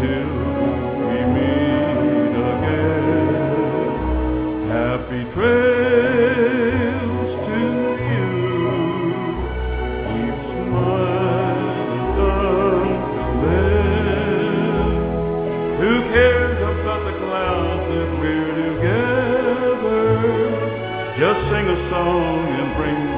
till we meet again. Happy trails to you. Keep smiling until then. Who cares about the clouds if we're together? Just sing a song and bring